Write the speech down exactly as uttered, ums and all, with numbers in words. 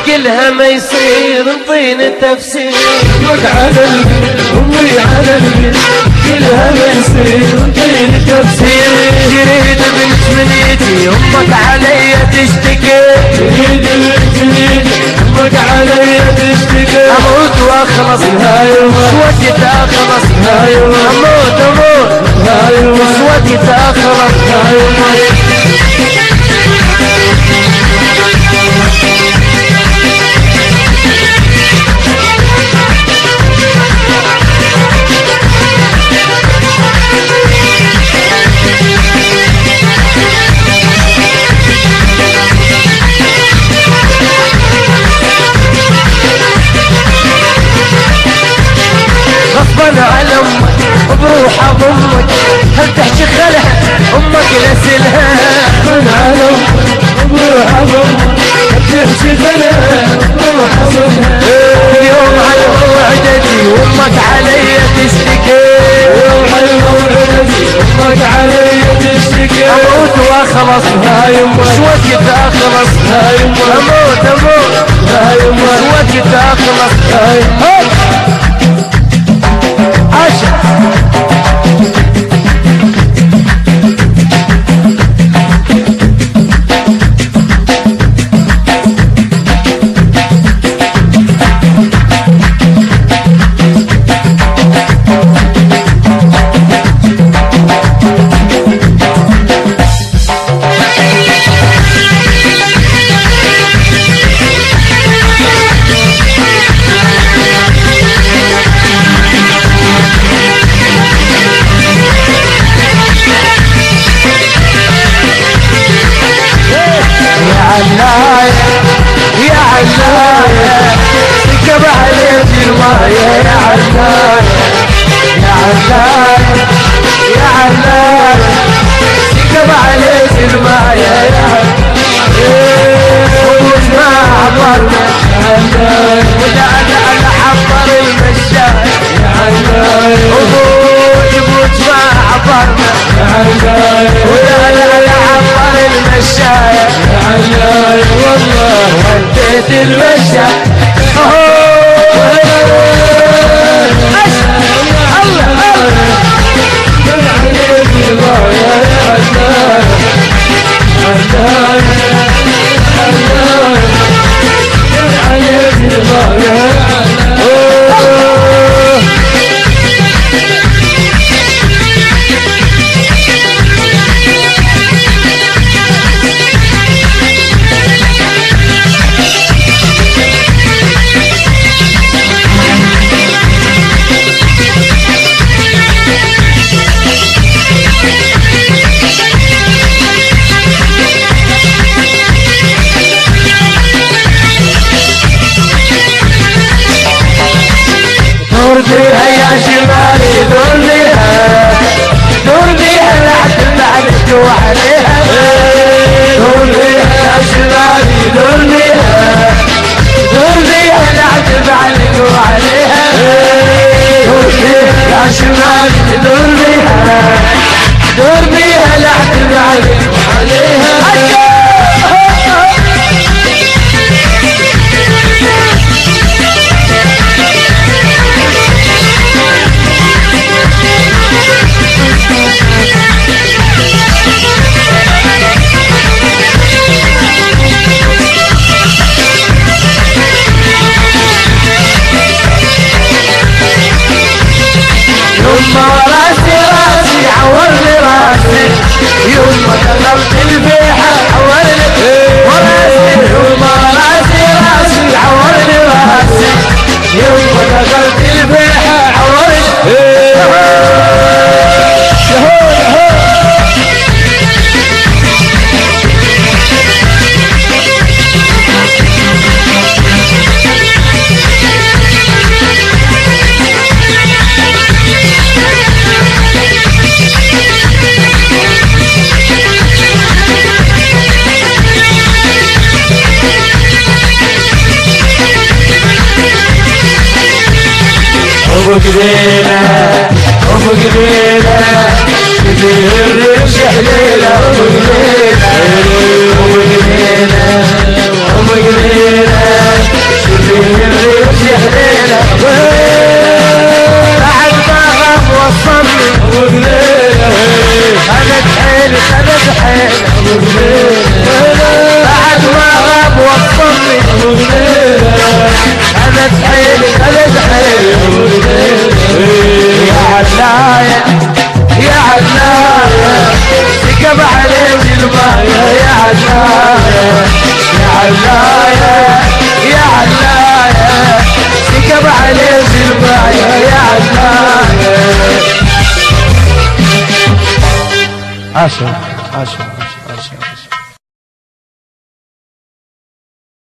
كلها ما يصير نطيني تفسير. امك على القلب امي على القلب كلها ما يصير نطيني تفسير. تريد بنت منيتي امك علي تشتكي. تريد بنت منيتي امك علي تشتكي. اموت واخلص هاي مش وقت اخلص. هاي اموت اموت هاي مش وقت اخلص. هاي غصبا على امك بروح امك هل تحكي خلها امك لسلها. غصبا على امك بروح امك هل تحكي خلها بروح امك. اليوم على موعدتي وامك علي تشتكي. اليوم على موعدتي امك علي تشتكي. اموت واخلص هاي امك مش وقت اخلص. هاي امك اموت اموت هاي امك مش وقت اخلص. هاي امك عشا يا علاية سكب عليك الماية. يا علاية يا علاية يا علاية سكب عليك الماية. يا علاية وش ما عبرنا ولا انا انا عبر المشاية. يا علاية وش ما عبرنا يا علاية ولا انا انا عبر المشاية. يا علاية والله وديت المشاية. دور بيها يا شمالي دور بيها دور بيها لا تبعدك وعليها. دور بيها يا شمالي دور بيها دور بيها لا تبعدك وعليها. دور بيها يا شمالي دور بيها دور بيها لا تبعدك وعليها. يوم ما راسي راسي عورني راسي يوم ما دخلت البيحة عورني وراسي. يوم ما راسي راسي عورني راسي يوم ما دخلت البيحة عورني. وبقدينا وبقدينا كثير رمش حليلة. وبقدينا وبقدينا وبقدينا خذت حيل بعد ما غاب وصلني خذت حيل خذت حيل يا علاية يا علاية سكب عليك الماية يا علاية يا علاية يا علاية سكب عليك الماية يا علاية. عاشر عاشر